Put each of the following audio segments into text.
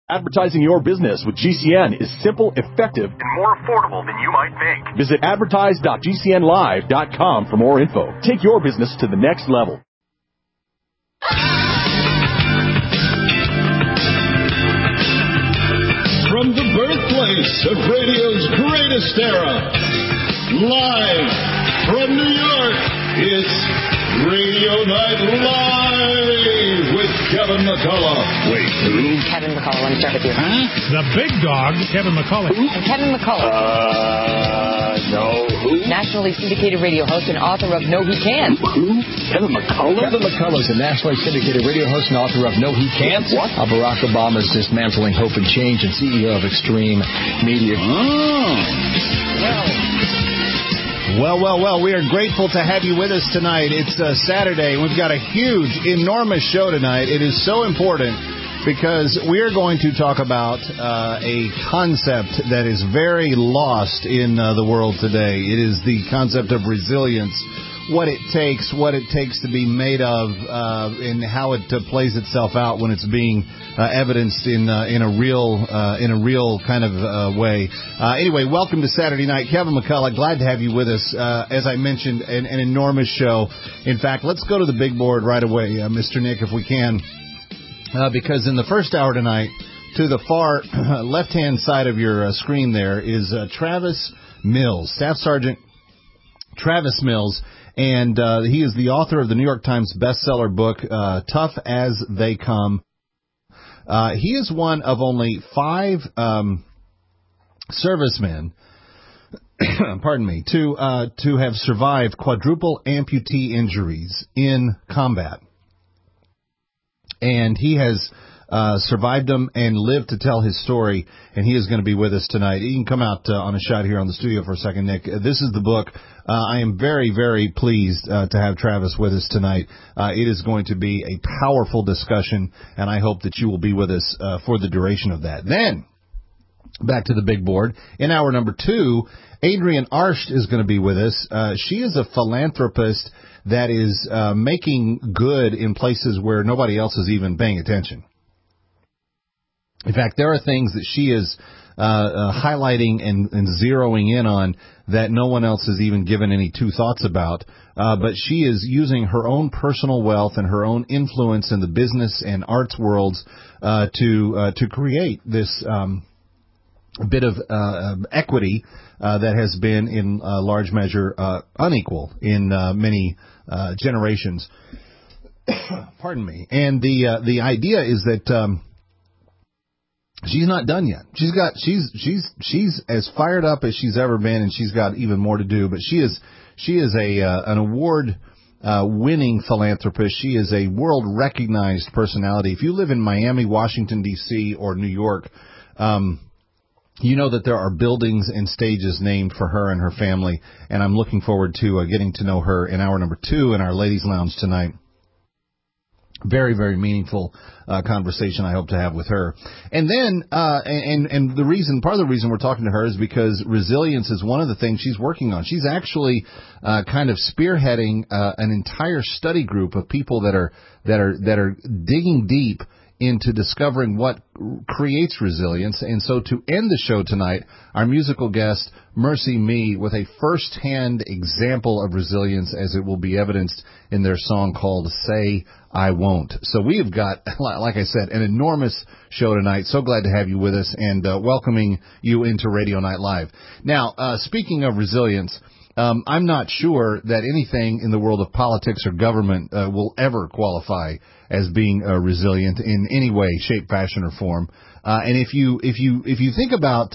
Advertising your business with GCN is simple, effective, and more affordable than you might think. Visit advertise.gcnlive.com for more info. Take your business to the next level. From the birthplace of radio's greatest era, live from New York, it's Radio Night Live with Kevin McCullough. Wait, who? Kevin McCullough, let me start with you. Huh? The big dog, Kevin McCullough. And Kevin McCullough. No. Who? Nationally syndicated radio host and author of No He Can't. Who? Kevin McCullough? Kevin McCullough is a nationally syndicated radio host and author of No He Can't. What? Barack Obama's Dismantling Hope and Change and CEO of Extreme Media. Well, we are grateful to have you with us tonight. It's Saturday. We've got a huge, enormous show tonight. It is so important because we are going to talk about a concept that is very lost in the world today. It is the concept of resilience, what it takes to be made of, and how it plays itself out when it's being evidenced in a real kind of way. Anyway, welcome to Saturday Night. Kevin McCullough, glad to have you with us. As I mentioned, an enormous show. In fact, let's go to the big board right away, Mr. Nick, if we can, because in the first hour tonight, to the far left-hand side of your screen there is Travis Mills, Staff Sergeant Travis Mills. And he is the author of the New York Times bestseller book, Tough as They Come. He is one of only 5 servicemen, pardon me, to have survived quadruple amputee injuries in combat. And he has survived them and lived to tell his story, and he is going to be with us tonight. You can come out on a shot here on the studio for a second, Nick. This is the book. I am very, very pleased to have Travis with us tonight. It is going to be a powerful discussion, and I hope that you will be with us for the duration of that. Then, back to the big board. In hour number 2, Adrienne Arsht is going to be with us. She is a philanthropist that is making good in places where nobody else is even paying attention. In fact, there are things that she is highlighting and zeroing in on that no one else has even given any two thoughts about. But she is using her own personal wealth and her own influence in the business and arts worlds to create this bit of equity that has been in large measure unequal in many generations. Pardon me. And the idea is that she's not done yet. She's as fired up as she's ever been, and she's got even more to do. But she is an award winning philanthropist. She is a world recognized personality. If you live in Miami, Washington D.C., or New York, you know that there are buildings and stages named for her and her family. And I'm looking forward to getting to know her in hour number 2 in our ladies' lounge tonight. Very, very meaningful conversation I hope to have with her. And then, and part of the reason we're talking to her is because resilience is one of the things she's working on. She's actually kind of spearheading an entire study group of people that are digging deep into discovering what creates resilience. And so to end the show tonight, our musical guest, Mercy Me, with a first-hand example of resilience as it will be evidenced in their song called Say I Won't. So we have got, like I said, an enormous show tonight. So glad to have you with us and welcoming you into Radio Night Live. Now, speaking of resilience, I'm not sure that anything in the world of politics or government will ever qualify as being resilient in any way, shape, fashion, or form. And if you think about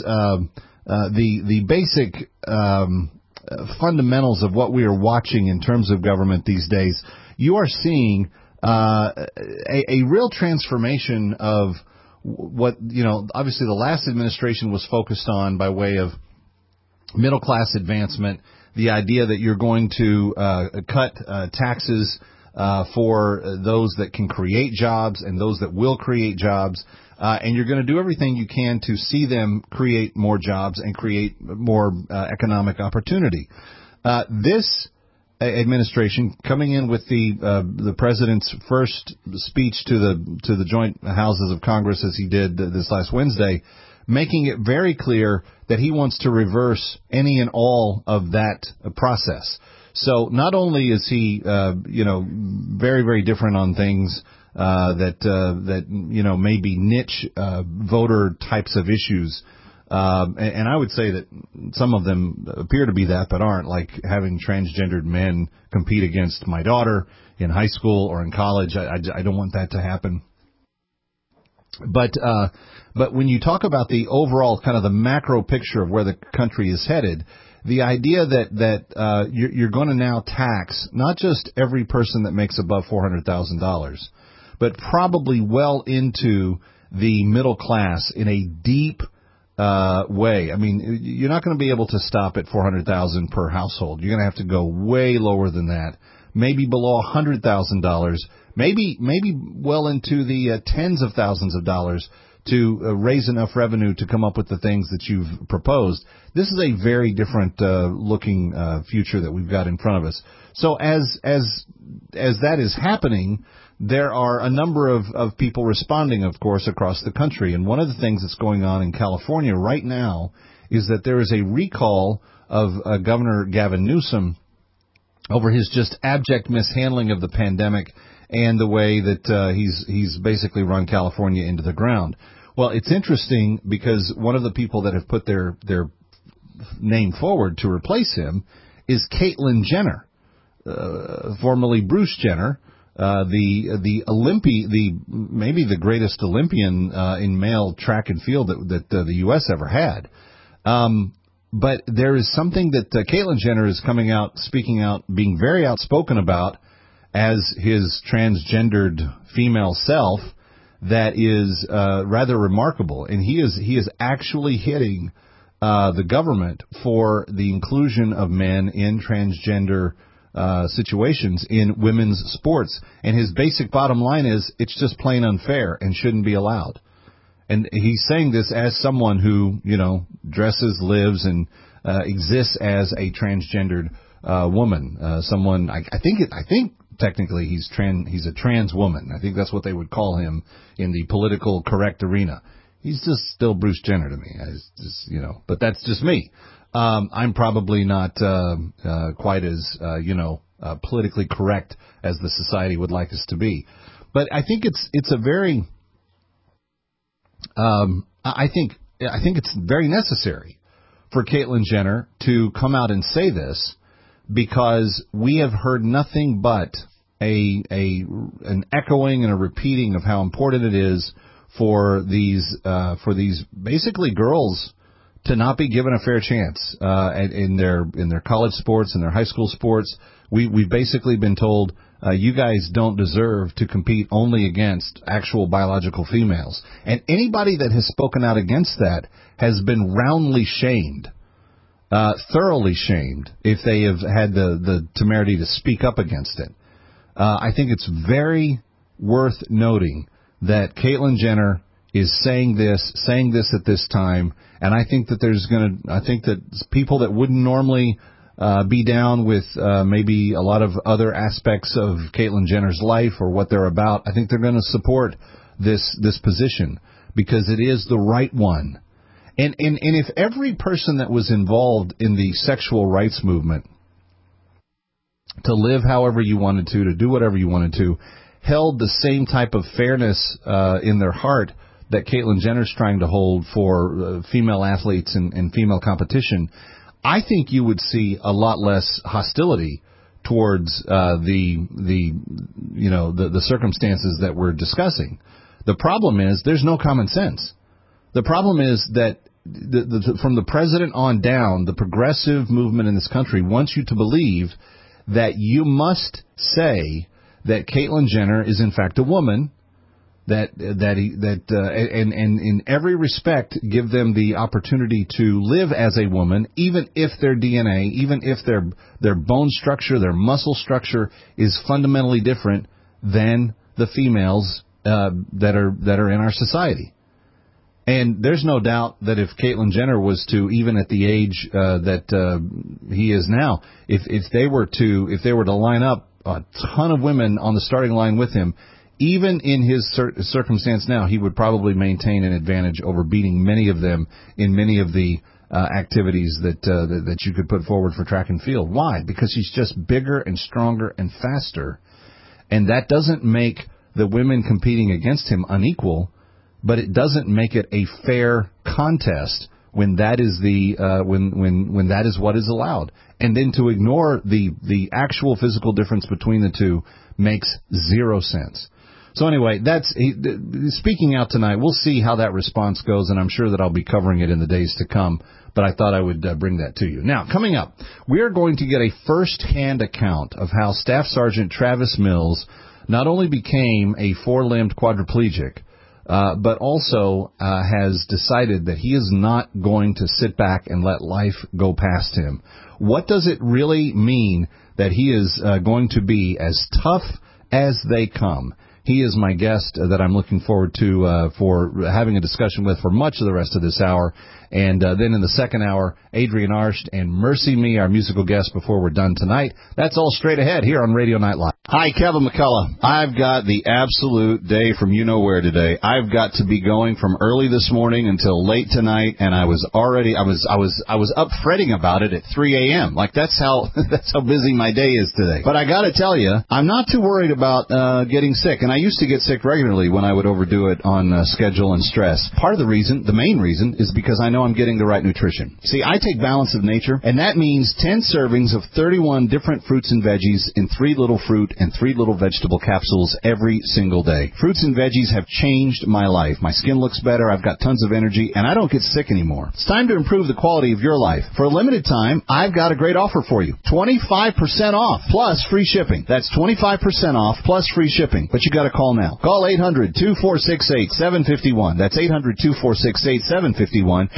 the basic fundamentals of what we are watching in terms of government these days, you are seeing a real transformation of what, obviously the last administration was focused on by way of middle class advancement, the idea that you're going to cut taxes for those that can create jobs and those that will create jobs, and you're going to do everything you can to see them create more jobs and create more economic opportunity. This administration, coming in with the president's first speech to the joint houses of Congress, as he did this last Wednesday, making it very clear that he wants to reverse any and all of that process. So not only is he, very, very different on things that maybe niche voter types of issues, and I would say that some of them appear to be that, but aren't, like having transgendered men compete against my daughter in high school or in college. I don't want that to happen. But when you talk about the overall kind of the macro picture of where the country is headed, the idea that you're going to now tax not just every person that makes above $400,000, but probably well into the middle class in a deep way. I mean, you're not going to be able to stop at $400,000 per household. You're going to have to go way lower than that, maybe below $100,000, maybe well into the tens of thousands of dollars to raise enough revenue to come up with the things that you've proposed. This is a very different looking future that we've got in front of us. So as that is happening, there are a number of people responding, of course, across the country. And one of the things that's going on in California right now is that there is a recall of Governor Gavin Newsom over his just abject mishandling of the pandemic and the way that he's basically run California into the ground. Well, it's interesting because one of the people that have put their name forward to replace him is Caitlyn Jenner, formerly Bruce Jenner, maybe the greatest Olympian in male track and field that the U.S. ever had. But there is something that Caitlyn Jenner is coming out, speaking out, being very outspoken about as his transgendered female self that is rather remarkable. And he is actually hitting the government for the inclusion of men in transgender situations in women's sports. And his basic bottom line is it's just plain unfair and shouldn't be allowed. And he's saying this as someone who, dresses, lives, and exists as a transgendered woman. Someone, I think technically he's a trans woman. I think that's what they would call him in the politically correct arena. He's just still Bruce Jenner to me. But that's just me. I'm probably not quite as politically correct as the society would like us to be. But I think it's a very I think it's very necessary for Caitlyn Jenner to come out and say this, because we have heard nothing but an echoing and a repeating of how important it is for these basically girls to not be given a fair chance in their college sports and their high school sports. We've basically been told you guys don't deserve to compete only against actual biological females. And anybody that has spoken out against that has been roundly shamed, thoroughly shamed, if they have had the temerity to speak up against it. I think it's very worth noting that Caitlyn Jenner is saying this at this time, and I think that I think that people that wouldn't normally be down with maybe a lot of other aspects of Caitlyn Jenner's life or what they're about, I think they're going to support this position because it is the right one. And if every person that was involved in the sexual rights movement to live however you wanted to do whatever you wanted to, held the same type of fairness in their heart that Caitlyn Jenner's trying to hold for female athletes and female competition, I think you would see a lot less hostility towards the circumstances that we're discussing. The problem is there's no common sense. The problem is that from the president on down, the progressive movement in this country wants you to believe that you must say that Caitlyn Jenner is in fact a woman, and in every respect give them the opportunity to live as a woman, even if their DNA, even if their bone structure, their muscle structure is fundamentally different than the females that are in our society. And there's no doubt that if Caitlyn Jenner was to, even at the age that he is now, if they were to line up a ton of women on the starting line with him, even in his circumstance now, he would probably maintain an advantage over beating many of them in many of the activities that you could put forward for track and field. Why? Because he's just bigger and stronger and faster, and that doesn't make the women competing against him unequal, but it doesn't make it a fair contest when that is when that is what is allowed. And then to ignore the actual physical difference between the two makes zero sense. So anyway, that's speaking out tonight. We'll see how that response goes, and I'm sure that I'll be covering it in the days to come. But I thought I would bring that to you. Now, coming up, we are going to get a first-hand account of how Staff Sergeant Travis Mills not only became a four-limbed quadriplegic, but also has decided that he is not going to sit back and let life go past him. What does it really mean that he is going to be as tough as they come? He is my guest that I'm looking forward to for having a discussion with for much of the rest of this hour. And then in the second hour, Adrian Arsht and Mercy Me, our musical guest, before we're done tonight. That's all straight ahead here on Radio Night Live. Hi, Kevin McCullough. I've got the absolute day from you-know-where today. I've got to be going from early this morning until late tonight, and I was up fretting about it at 3 a.m. Like that's how busy my day is today. But I got to tell you, I'm not too worried about getting sick, and I used to get sick regularly when I would overdo it on schedule and stress. Part of the reason, the main reason, is because I know I'm getting the right nutrition. See, I take Balance of Nature, and that means 10 servings of 31 different fruits and veggies in 3 little fruit and 3 little vegetable capsules every single day. Fruits and veggies have changed my life. My skin looks better, I've got tons of energy, and I don't get sick anymore. It's time to improve the quality of your life. For a limited time, I've got a great offer for you. 25% off, plus free shipping. That's 25% off, plus free shipping. But you got to call now. Call 800-2468-751. That's 800-2468-751.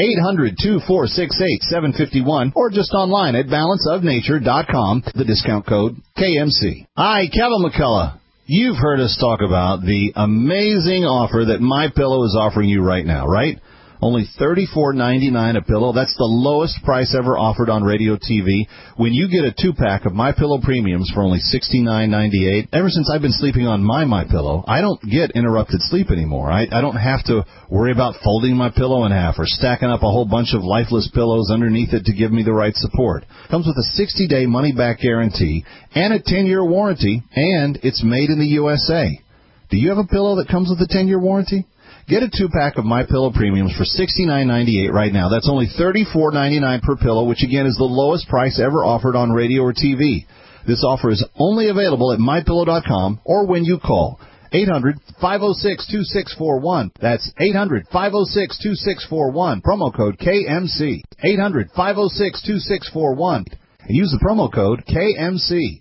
800-2468-751. Or just online at balanceofnature.com. The discount code KMC. Hi, Kevin McCullough. You've heard us talk about the amazing offer that MyPillow is offering you right now, right? Only $34.99 a pillow. That's the lowest price ever offered on radio TV. When you get a 2-pack of MyPillow Premiums for only $69.98, ever since I've been sleeping on my MyPillow, I don't get interrupted sleep anymore. I don't have to worry about folding my pillow in half or stacking up a whole bunch of lifeless pillows underneath it to give me the right support. Comes with a 60-day money-back guarantee and a 10-year warranty, and it's made in the USA. Do you have a pillow that comes with a 10-year warranty? Get a 2-pack of MyPillow Premiums for $69.98 right now. That's only $34.99 per pillow, which again is the lowest price ever offered on radio or TV. This offer is only available at MyPillow.com or when you call 800-506-2641. That's 800-506-2641. Promo code KMC. 800-506-2641. And use the promo code KMC.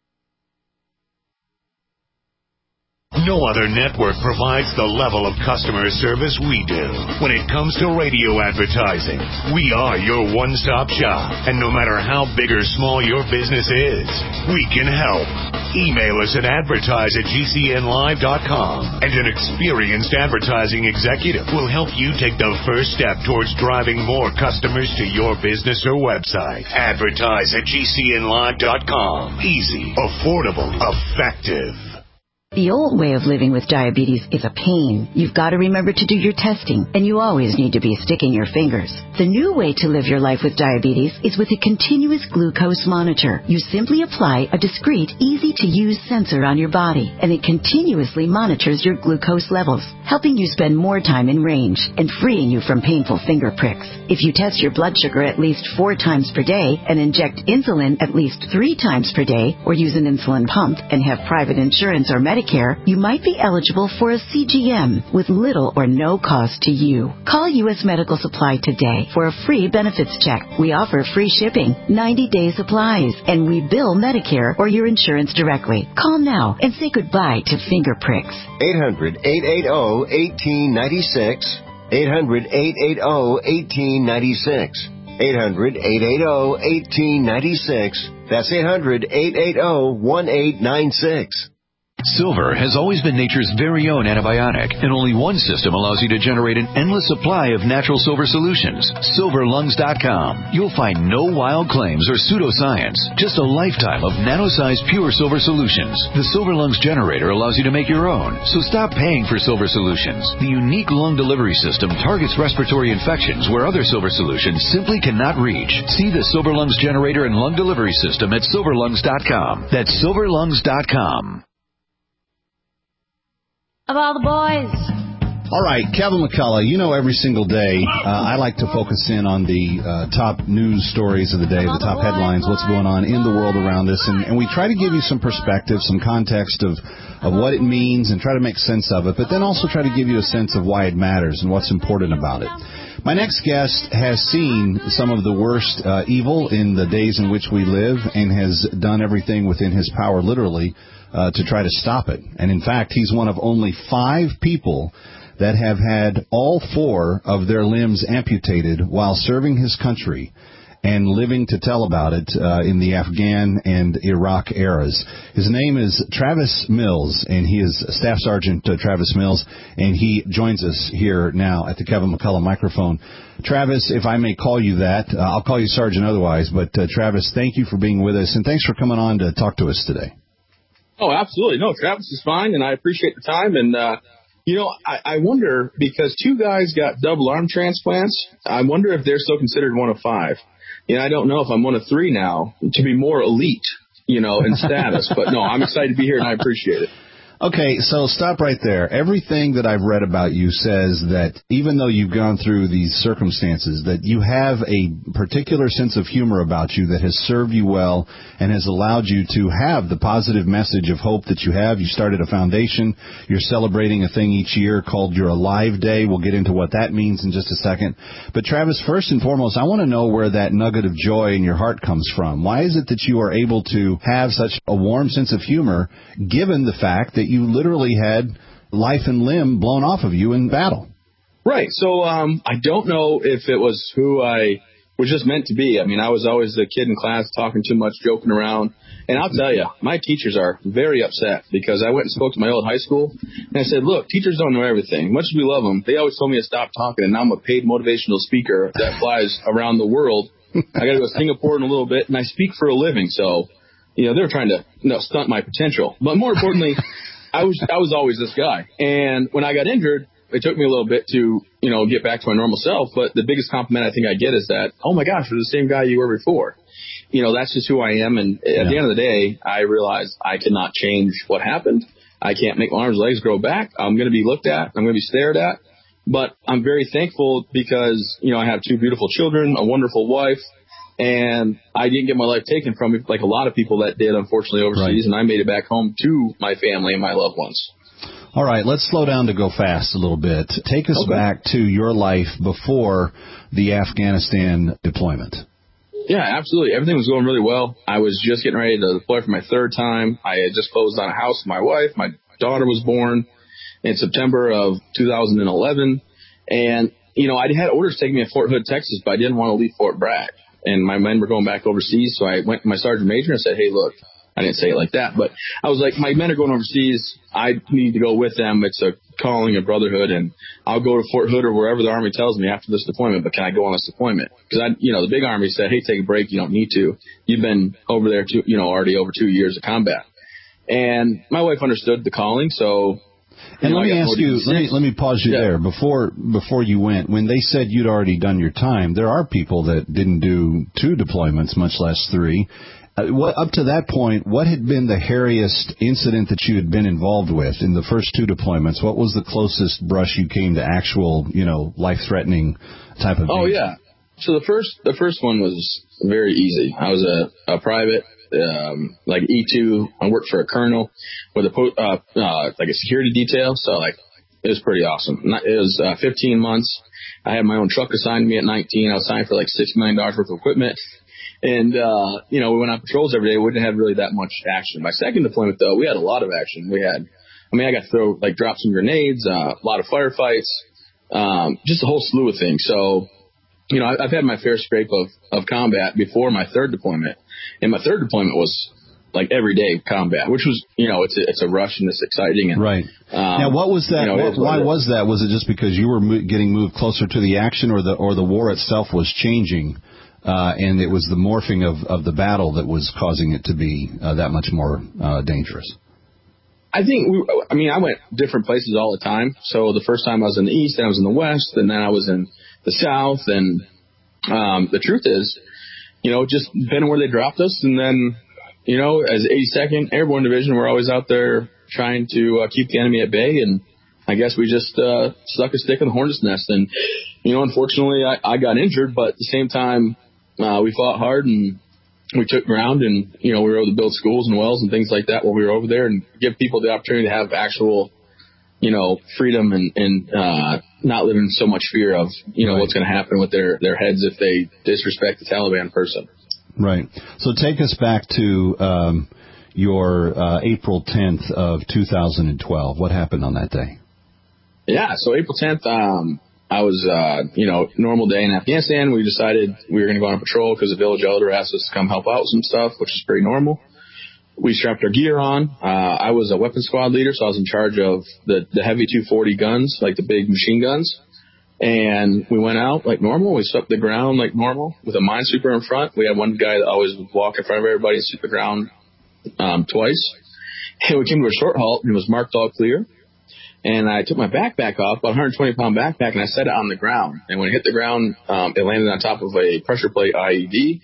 No other network provides the level of customer service we do. When it comes to radio advertising, we are your one-stop shop. And no matter how big or small your business is, we can help. Email us at advertise@gcnlive.com, and an experienced advertising executive will help you take the first step towards driving more customers to your business or website. Advertise@gcnlive.com. Easy, affordable, effective. The old way of living with diabetes is a pain. You've got to remember to do your testing, and you always need to be sticking your fingers. The new way to live your life with diabetes is with a continuous glucose monitor. You simply apply a discreet, easy-to-use sensor on your body, and it continuously monitors your glucose levels, helping you spend more time in range and freeing you from painful finger pricks. If you test your blood sugar at least 4 times per day and inject insulin at least 3 times per day, or use an insulin pump and have private insurance or Medicare, you might be eligible for a CGM with little or no cost to you. Call U.S. Medical Supply today for a free benefits check. We offer free shipping, 90-day supplies, and we bill Medicare or your insurance directly. Call now and say goodbye to finger pricks. 800-880-1896. 800-880-1896. 800-880-1896. That's 800-880-1896. Silver has always been nature's very own antibiotic, and only one system allows you to generate an endless supply of natural silver solutions. SilverLungs.com. You'll find no wild claims or pseudoscience, just a lifetime of nano-sized pure silver solutions. The Silver Lungs generator allows you to make your own, so stop paying for silver solutions. The unique lung delivery system targets respiratory infections where other silver solutions simply cannot reach. See the Silver Lungs generator and lung delivery system at SilverLungs.com. That's SilverLungs.com. Of all the boys. All right, Kevin McCullough, you know every single day I like to focus in on the top news stories of the day, the top headlines, what's going on in the world around us, and we try to give you some perspective, some context of what it means and try to make sense of it, but then also try to give you a sense of why it matters and what's important about it. My next guest has seen some of the worst evil in the days in which we live and has done everything within his power, literally, to try to stop it. And in fact, he's one of only 5 people that have had all 4 of their limbs amputated while serving his country and living to tell about it in the Afghan and Iraq eras. His name is Travis Mills, and he is Staff Sergeant Travis Mills, and he joins us here now at the Kevin McCullough microphone. Travis, if I may call you that, I'll call you Sergeant otherwise, but Travis, thank you for being with us, and thanks for coming on to talk to us today. Oh, absolutely. No, Travis is fine, and I appreciate the time. And, I wonder, because 2 guys got double arm transplants, I wonder if they're still considered one of 5. I don't know if I'm one of 3 now to be more elite, in status. But, no, I'm excited to be here, and I appreciate it. Okay, so stop right there. Everything that I've read about you says that even though you've gone through these circumstances, that you have a particular sense of humor about you that has served you well and has allowed you to have the positive message of hope that you have. You started a foundation. You're celebrating a thing each year called Your Alive Day. We'll get into what that means in just a second. But, Travis, first and foremost, I want to know where that nugget of joy in your heart comes from. Why is it that you are able to have such a warm sense of humor given the fact that you literally had life and limb blown off of you in battle? Right. So I don't know if it was who I was just meant to be. I mean, I was always the kid in class talking too much, joking around. And I'll tell you, my teachers are very upset because I went and spoke to my old high school. And I said, look, teachers don't know everything. Much as we love them, they always told me to stop talking. And now I'm a paid motivational speaker that flies around the world. I got to go to Singapore in a little bit, and I speak for a living. So, they're trying to stunt my potential. But more importantly, I was always this guy. And when I got injured, it took me a little bit to, get back to my normal self. But the biggest compliment I think I get is that, oh, my gosh, you're the same guy you were before. That's just who I am. And at the end of the day, I realized I cannot change what happened. I can't make my arms and legs grow back. I'm going to be looked at. I'm going to be stared at. But I'm very thankful because, I have 2 beautiful children, a wonderful wife. And I didn't get my life taken from me like a lot of people that did, unfortunately, overseas. Right. And I made it back home to my family and my loved ones. All right, let's slow down to go fast a little bit. Take us back to your life before the Afghanistan deployment. Yeah, absolutely. Everything was going really well. I was just getting ready to deploy for my 3rd time. I had just closed on a house with my wife. My daughter was born in September of 2011. And, I had orders taking me to Fort Hood, Texas, but I didn't want to leave Fort Bragg. And my men were going back overseas, so I went to my sergeant major and said, hey, look, I didn't say it like that, but I was like, my men are going overseas. I need to go with them. It's a calling, a brotherhood, and I'll go to Fort Hood or wherever the Army tells me after this deployment, but can I go on this deployment? Because, the big Army said, hey, take a break. You don't need to. You've been over there, already over 2 years of combat. And my wife understood the calling, so... And let me ask you, let me pause you there. Before you went, when they said you'd already done your time, there are people that didn't do 2 deployments, much less 3. Up to that point, what had been the hairiest incident that you had been involved with in the first 2 deployments? What was the closest brush you came to actual, life-threatening type of thing? Oh, yeah. So the first one was very easy. I was a private, like E2. I worked for a colonel with like a security detail. So it was pretty awesome. It was 15 months. I had my own truck assigned to me at 19. I was signed for like $6 million worth of equipment. And, we went on patrols every day. We didn't have really that much action. My second deployment, though, we had a lot of action. I got to drop some grenades, a lot of firefights, just a whole slew of things. So, I've had my fair scrape of combat before my 3rd deployment. And my 3rd deployment was like everyday combat, which was, it's a rush and it's exciting. And, right. Now, what was that? Why was that? Was it just because you were getting moved closer to the action, or the war itself was changing, and it was the morphing of the battle that was causing it to be that much more dangerous? I think I went different places all the time. So the first time I was in the East, then I was in the West, and then I was in the South. And the truth is, just depending where they dropped us, and then, as 82nd Airborne Division, we're always out there trying to keep the enemy at bay. And I guess we just stuck a stick in the hornet's nest. And, unfortunately, I got injured, but at the same time, we fought hard and we took ground, and, we were able to build schools and wells and things like that while we were over there, and give people the opportunity to have actual, freedom and not live in so much fear of, right. what's going to happen with their heads if they disrespect the Taliban person. Right. So take us back to your April 10th of 2012. What happened on that day? Yeah, so April 10th, I was, normal day in Afghanistan. We decided we were going to go on a patrol because the village elder asked us to come help out with some stuff, which is pretty normal. We strapped our gear on. I was a weapons squad leader, so I was in charge of the heavy 240 guns, like the big machine guns. And we went out like normal. We swept the ground like normal with a minesweeper in front. We had one guy that always would walk in front of everybody and sweep the ground twice. And we came to a short halt, and it was marked all clear. And I took my backpack off, about 120-pound backpack, and I set it on the ground. And when it hit the ground, it landed on top of a pressure plate IED.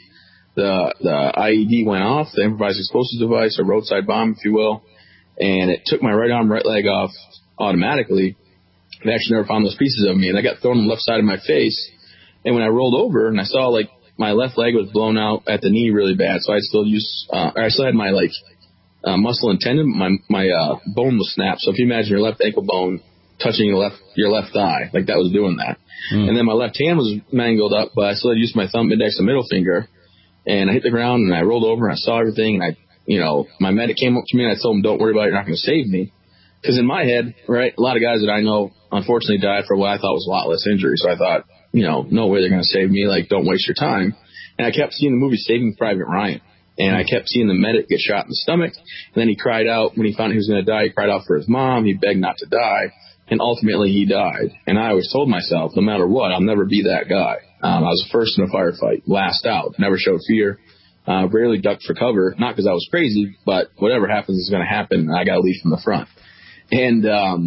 The IED went off, the improvised explosive device, a roadside bomb, if you will. And it took my right arm, right leg off automatically. They actually never found those pieces of me. And I got thrown on the left side of my face. And when I rolled over and I saw, like, my left leg was blown out at the knee really bad. So I still had my, muscle and tendon. My bone was snapped. So if you imagine your left ankle bone touching your left thigh, like that was doing that. And then my left hand was mangled up, but I still had used my thumb, index, and middle finger. And I hit the ground and I rolled over and I saw everything. And my medic came up to me and I told him, "Don't worry about it. You're not going to save me." Because in my head, right, a lot of guys that I know unfortunately died for what I thought was a lot less injury. So I thought, no way they're going to save me. Like, don't waste your time. And I kept seeing the movie Saving Private Ryan. And I kept seeing the medic get shot in the stomach. And then he cried out when he found he was going to die. He cried out for his mom. He begged not to die. And ultimately he died. And I always told myself, no matter what, I'll never be that guy. I was first in a firefight, last out, never showed fear, rarely ducked for cover. Not because I was crazy, but whatever happens is going to happen. And I got to lead from the front. And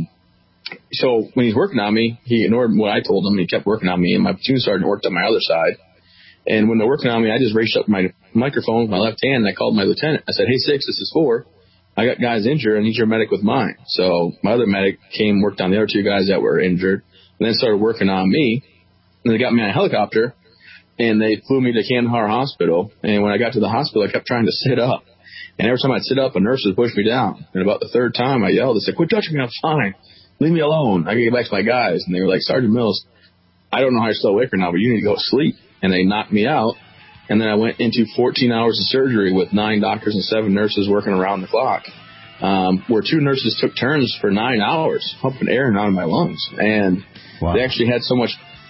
so when he's working on me, he ignored what I told him. He kept working on me. And my platoon sergeant worked on my other side. And when they're working on me, I just reached up my microphone with my left hand, and I called my lieutenant. I said, "Hey, 6, this is 4. I got guys injured. I need your medic with mine." So my other medic came, worked on the other 2 guys that were injured, and then started working on me. And they got me on a helicopter, and they flew me to Kandahar Hospital. And when I got to the hospital, I kept trying to sit up. And every time I'd sit up, a nurse would push me down. And about the 3rd time, I yelled. I said, "Quit touching me. I'm fine. Leave me alone. I can get back to my guys." And they were like, "Sergeant Mills, I don't know how you're still awake right now, but you need to go to sleep." And they knocked me out. And then I went into 14 hours of surgery with 9 doctors and 7 nurses working around the clock, where 2 nurses took turns for 9 hours, pumping air out of my lungs. And They actually had so much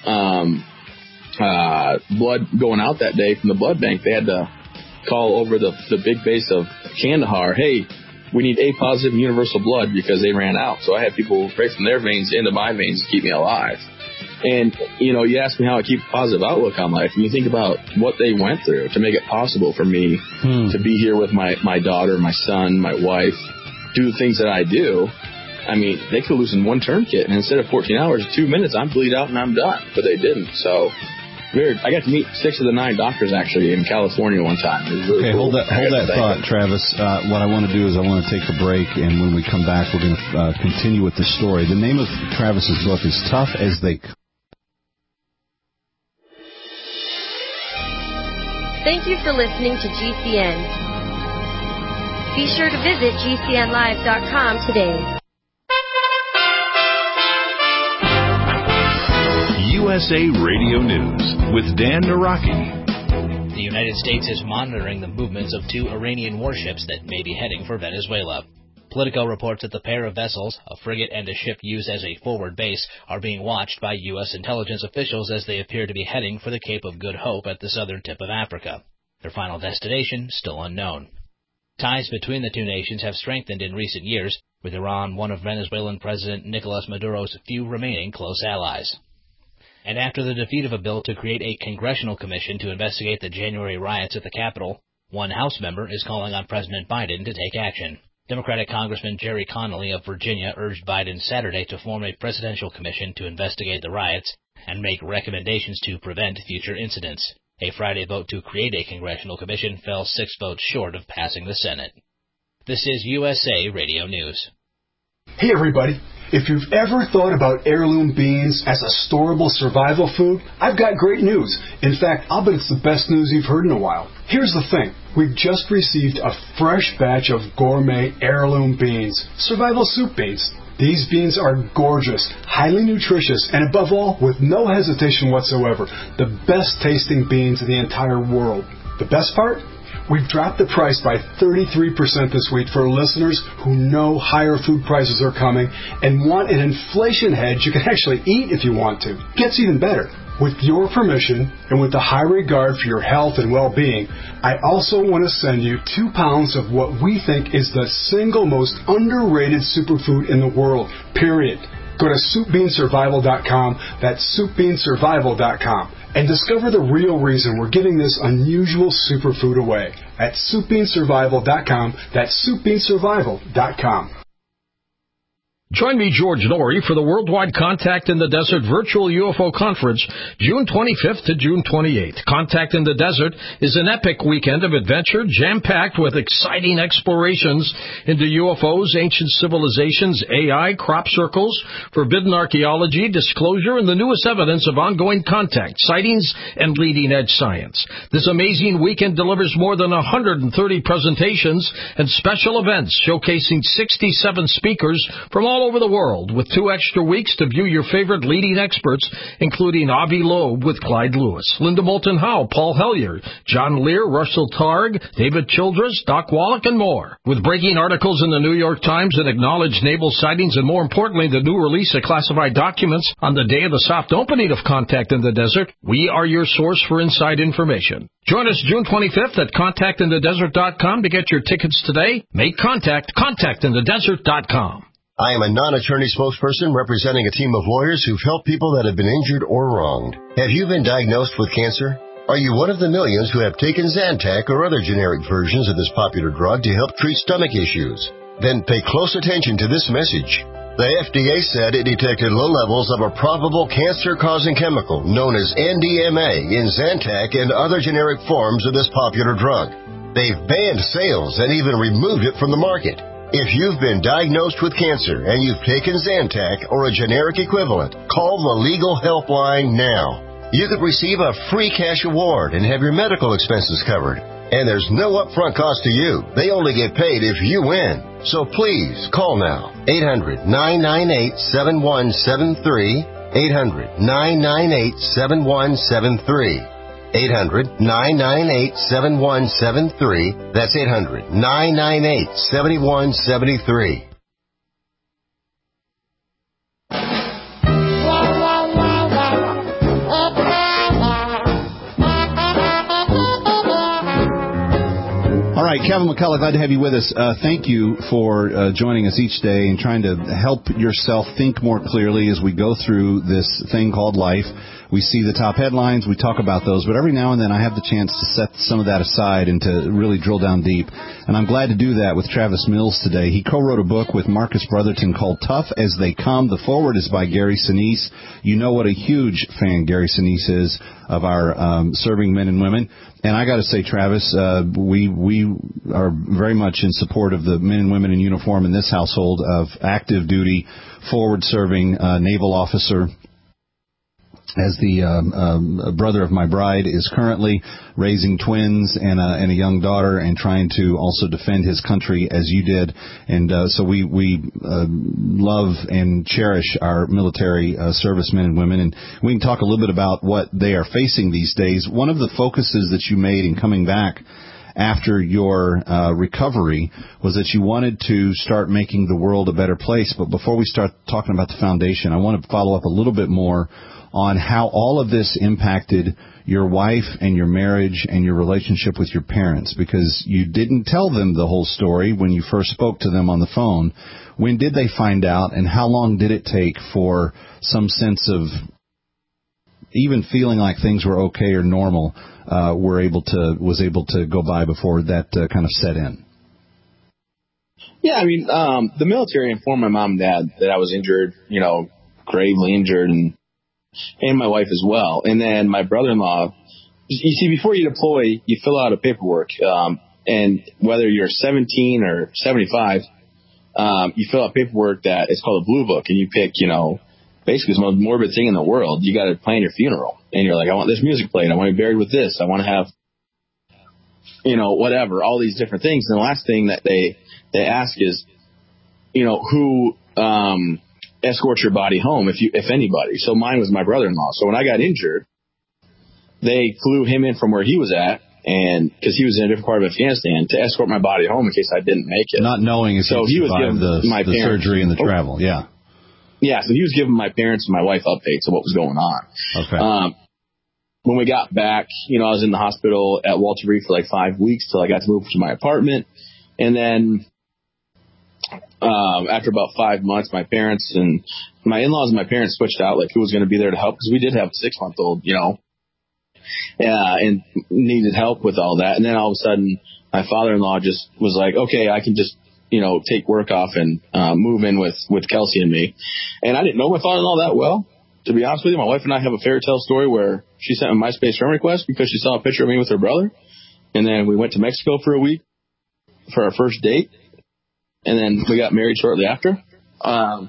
blood going out that day from the blood bank, they had to call over the big base of Kandahar, "Hey, we need A positive universal blood," because they ran out. So I had people right from their veins into my veins to keep me alive. And, you asked me how I keep a positive outlook on life. And you think about what they went through to make it possible for me to be here with my daughter, my son, my wife, do the things that I do. I mean, they could lose in one tourniquet. And instead of 14 hours, 2 minutes, I'm bleed out and I'm done. But they didn't. So I got to meet 6 of the 9 doctors, actually, in California one time. It was really cool. Hold that thought, Travis. What I want to do is I want to take a break, and when we come back, we're going to continue with the story. The name of Travis's book is Tough as They Come. Thank you for listening to GCN. Be sure to visit GCNlive.com today. USA Radio News with Dan Naraki. The United States is monitoring the movements of 2 Iranian warships that may be heading for Venezuela. Politico reports that the pair of vessels, a frigate and a ship used as a forward base, are being watched by U.S. intelligence officials as they appear to be heading for the Cape of Good Hope at the southern tip of Africa. Their final destination still unknown. Ties between the two nations have strengthened in recent years, with Iran one of Venezuelan President Nicolas Maduro's few remaining close allies. And after the defeat of a bill to create a congressional commission to investigate the January riots at the Capitol, one House member is calling on President Biden to take action. Democratic Congressman Jerry Connolly of Virginia urged Biden Saturday to form a presidential commission to investigate the riots and make recommendations to prevent future incidents. A Friday vote to create a congressional commission fell 6 votes short of passing the Senate. This is USA Radio News. Hey everybody, if you've ever thought about heirloom beans as a storable survival food, I've got great news. In fact, I'll bet it's the best news you've heard in a while. Here's the thing. We've just received a fresh batch of gourmet heirloom beans, survival soup beans. These beans are gorgeous, highly nutritious, and above all, with no hesitation whatsoever, the best tasting beans in the entire world. The best part? We've dropped the price by 33% this week for listeners who know higher food prices are coming and want an inflation hedge you can actually eat if you want to. Gets even better. With your permission, and with the high regard for your health and well-being, I also want to send you 2 pounds of what we think is the single most underrated superfood in the world, period. Go to SoupBeanSurvival.com, that's SoupBeanSurvival.com, and discover the real reason we're giving this unusual superfood away at SoupBeanSurvival.com, that's SoupBeanSurvival.com. Join me, George Norrie, for the Worldwide Contact in the Desert Virtual UFO Conference, June 25th to June 28th. Contact in the Desert is an epic weekend of adventure, jam-packed with exciting explorations into UFOs, ancient civilizations, AI, crop circles, forbidden archaeology, disclosure, and the newest evidence of ongoing contact, sightings, and leading-edge science. This amazing weekend delivers more than 130 presentations and special events showcasing 67 speakers from all over the world, with 2 extra weeks to view your favorite leading experts, including Avi Loeb with Clyde Lewis, Linda Moulton Howe, Paul Hellyer, John Lear, Russell Targ, David Childress, Doc Wallach, and more. With breaking articles in the New York Times and acknowledged naval sightings, and more importantly, the new release of classified documents on the day of the soft opening of Contact in the Desert, we are your source for inside information. Join us June 25th at contactinthedesert.com to get your tickets today. Make contact, contactinthedesert.com. I am a non-attorney spokesperson representing a team of lawyers who've helped people that have been injured or wronged. Have you been diagnosed with cancer? Are you one of the millions who have taken Zantac or other generic versions of this popular drug to help treat stomach issues? Then pay close attention to this message. The FDA said it detected low levels of a probable cancer-causing chemical known as NDMA in Zantac and other generic forms of this popular drug. They've banned sales and even removed it from the market. If you've been diagnosed with cancer and you've taken Zantac or a generic equivalent, call the Legal Helpline now. You could receive a free cash award and have your medical expenses covered. And there's no upfront cost to you. They only get paid if you win. So please, call now. 800-998-7173. 800-998-7173. 800-998-7173. That's 800-998-7173. All right, Kevin McCullough, glad to have you with us. Thank you for joining us each day and trying to help yourself think more clearly as we go through this thing called life. We see the top headlines, we talk about those, but every now and then I have the chance to set some of that aside and to really drill down deep. And I'm glad to do that with Travis Mills today. He co-wrote a book with Marcus Brotherton called Tough as They Come. The foreword is by Gary Sinise. You know what a huge fan Gary Sinise is of our serving men and women. And I got to say, Travis, we are very much in support of the men and women in uniform in this household, of active duty, forward-serving naval officer. As the brother of my bride is currently raising twins and a young daughter and trying to also defend his country as you did. And so we love and cherish our military servicemen and women. And we can talk a little bit about what they are facing these days. One of the focuses that you made in coming back after your recovery was that you wanted to start making the world a better place. But before we start talking about the foundation, I want to follow up a little bit more on how all of this impacted your wife and your marriage and your relationship with your parents, because you didn't tell them the whole story when you first spoke to them on the phone. When did they find out, and how long did it take for some sense of even feeling like things were okay or normal was able to go by before that kind of set in? Yeah, I mean, the military informed my mom and dad that I was injured, gravely injured, and my wife as well. And then my brother-in-law, you see, before you deploy, you fill out a paperwork, and whether you're 17 or 75, you fill out paperwork that is called a blue book, and you pick, basically the most morbid thing in the world. You got to plan your funeral, and you're like, I want this music played, I want to be buried with this, I want to have, whatever, all these different things. And the last thing that they ask is, who escorts your body home, if anybody. So mine was my brother-in-law. So when I got injured, they flew him in from where he was at, and because he was in a different part of Afghanistan, to escort my body home in case I didn't make it. Not knowing if he was giving the surgery and the travel. Yeah. Yeah. So he was giving my parents and my wife updates of what was going on. Okay. When we got back, I was in the hospital at Walter Reed for like 5 weeks till I got to move to my apartment. And then after about 5 months, my parents and my in-laws and my parents switched out, like who was going to be there to help, because we did have a 6-month-old, and needed help with all that. And then all of a sudden, my father-in-law just was like, okay, I can just, take work off and move in with Kelsey and me. And I didn't know my father-in-law that well. To be honest with you, my wife and I have a fairy tale story where she sent a MySpace friend request because she saw a picture of me with her brother. And then we went to Mexico for a week for our first date. And then we got married shortly after. And,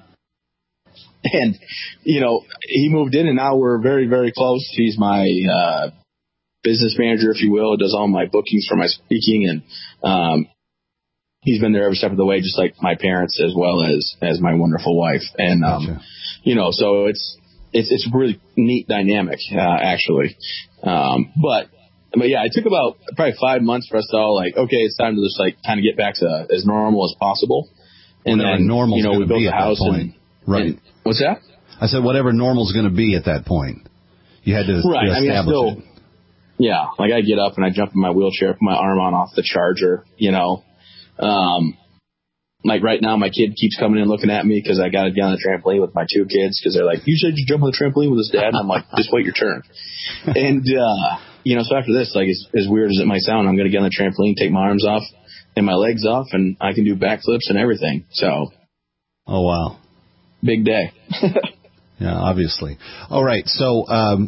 he moved in, and now we're very, very close. He's my business manager, if you will, does all my bookings for my speaking. And he's been there every step of the way, just like my parents as well as my wonderful wife. And, gotcha. So it's a really neat dynamic, actually. But yeah, it took about probably 5 months for us to all like, okay, it's time to just like kind of get back to as normal as possible. And whatever then, normal's we built a house. Right. And, what's that? I said whatever normal's going to be at that point. You had to right. I mean, establish it. Yeah, like I get up and I jump in my wheelchair, put my arm on off the charger, Like right now, my kid keeps coming in looking at me because I got to get on the trampoline with my 2 kids because they're like, you said you jump on the trampoline with his dad? And I'm like, just wait your turn. And, so after this, like as weird as it might sound, I'm going to get on the trampoline, take my arms off and my legs off, and I can do backflips and everything. So. Oh, wow. Big day. Yeah, obviously. All right. So,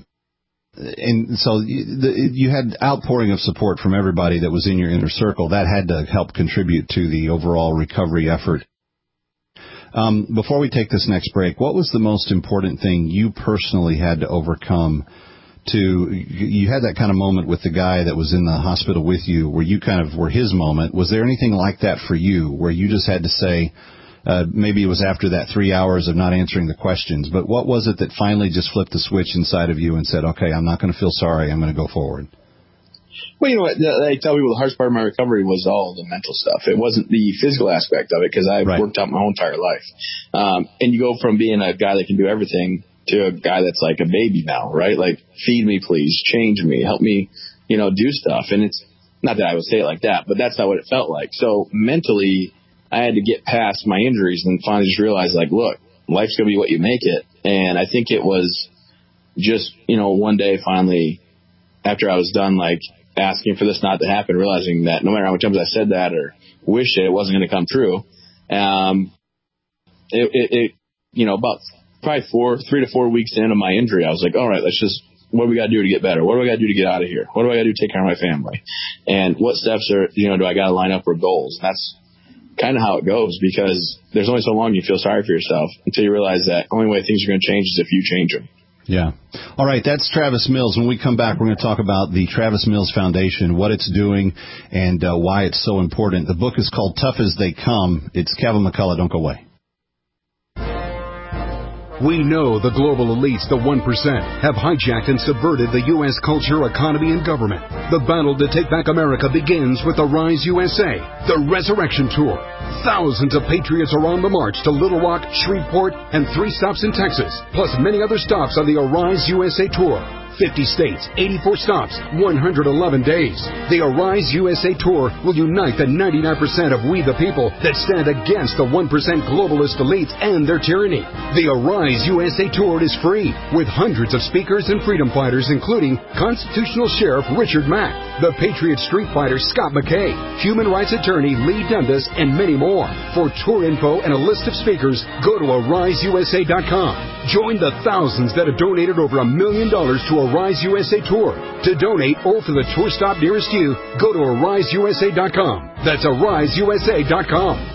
you had outpouring of support from everybody that was in your inner circle. That had to help contribute to the overall recovery effort. Before we take this next break, what was the most important thing you personally had to overcome? You had that kind of moment with the guy that was in the hospital with you, where you kind of were his moment. Was there anything like that for you, where you just had to say, maybe it was after that 3 hours of not answering the questions, but what was it that finally just flipped the switch inside of you and said, okay, I'm not going to feel sorry, I'm going to go forward? Well, what? I tell people the hardest part of my recovery was all the mental stuff. It wasn't the physical aspect of it, because I've worked out my whole entire life. And you go from being a guy that can do everything to a guy that's like a baby now, right? Like, feed me, please, change me, help me, do stuff. And it's not that I would say it like that, but that's not what it felt like. So mentally, I had to get past my injuries and finally just realize, like, look, life's going to be what you make it. And I think it was just, one day finally, after I was done, like, asking for this not to happen, realizing that no matter how many times I said that or wished it wasn't going to come true, about probably 3 to 4 weeks into my injury, I was like, all right, what do we got to do to get better? What do I got to do to get out of here? What do I got to do to take care of my family? And what steps do I got to line up for goals? And that's kind of how it goes, because there's only so long you feel sorry for yourself until you realize that the only way things are going to change is if you change them. Yeah. All right, that's Travis Mills. When we come back, we're going to talk about the Travis Mills Foundation, what it's doing, and why it's so important. The book is called Tough as They Come. It's Kevin McCullough. Don't go away. We know the global elites, the 1%, have hijacked and subverted the U.S. culture, economy, and government. The battle to take back America begins with the Rise USA, the Resurrection Tour. Thousands of patriots are on the march to Little Rock, Shreveport, and 3 stops in Texas, plus many other stops on the Arise USA Tour. 50 states, 84 stops, 111 days. The Arise USA Tour will unite the 99% of we the people that stand against the 1% globalist elites and their tyranny. The Arise USA Tour is free, with hundreds of speakers and freedom fighters, including Constitutional Sheriff Richard Mack, the Patriot Street Fighter Scott McKay, Human Rights Attorney Lee Dundas, and many more. For tour info and a list of speakers, go to AriseUSA.com. Join the thousands that have donated over $1 million to Arise USA Tour. To donate or for the tour stop nearest you, go to AriseUSA.com. That's AriseUSA.com.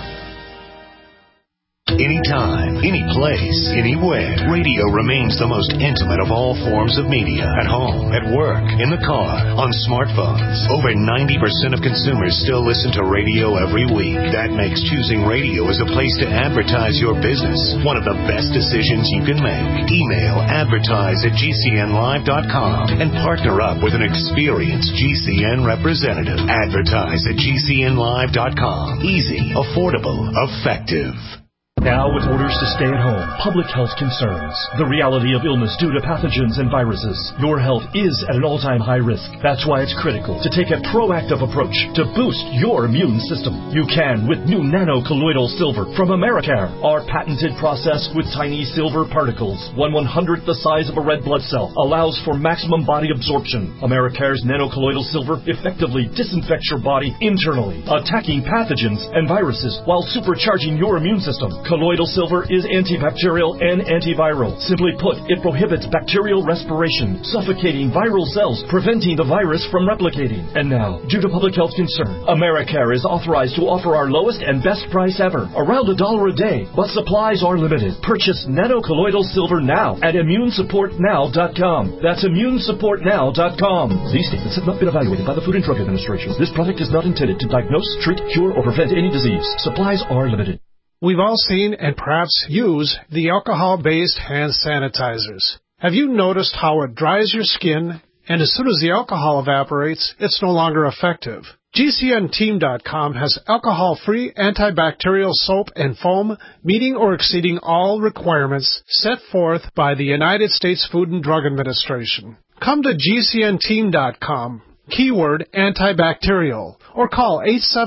Anytime, any place, anywhere. Radio remains the most intimate of all forms of media. At home, at work, in the car, on smartphones. Over 90% of consumers still listen to radio every week. That makes choosing radio as a place to advertise your business one of the best decisions you can make. Email advertise@gcnlive.com and partner up with an experienced GCN representative. Advertise@gcnlive.com. Easy, affordable, effective. Now, with orders to stay at home, public health concerns, the reality of illness due to pathogens and viruses, your health is at an all-time high risk. That's why it's critical to take a proactive approach to boost your immune system. You can with new nano-colloidal silver from Americare, our patented process with tiny silver particles, 1/100th the size of a red blood cell, allows for maximum body absorption. Americare's nano-colloidal silver effectively disinfects your body internally, attacking pathogens and viruses while supercharging your immune system. Colloidal silver is antibacterial and antiviral. Simply put, it prohibits bacterial respiration, suffocating viral cells, preventing the virus from replicating. And now, due to public health concern, Americare is authorized to offer our lowest and best price ever, around $1 a day, but supplies are limited. Purchase nano-colloidal silver now at ImmuneSupportNow.com. That's ImmuneSupportNow.com. These statements have not been evaluated by the Food and Drug Administration. This product is not intended to diagnose, treat, cure, or prevent any disease. Supplies are limited. We've all seen and perhaps use the alcohol-based hand sanitizers. Have you noticed how it dries your skin, and as soon as the alcohol evaporates, it's no longer effective? GCNteam.com has alcohol-free antibacterial soap and foam meeting or exceeding all requirements set forth by the United States Food and Drug Administration. Come to GCNteam.com, keyword antibacterial, or call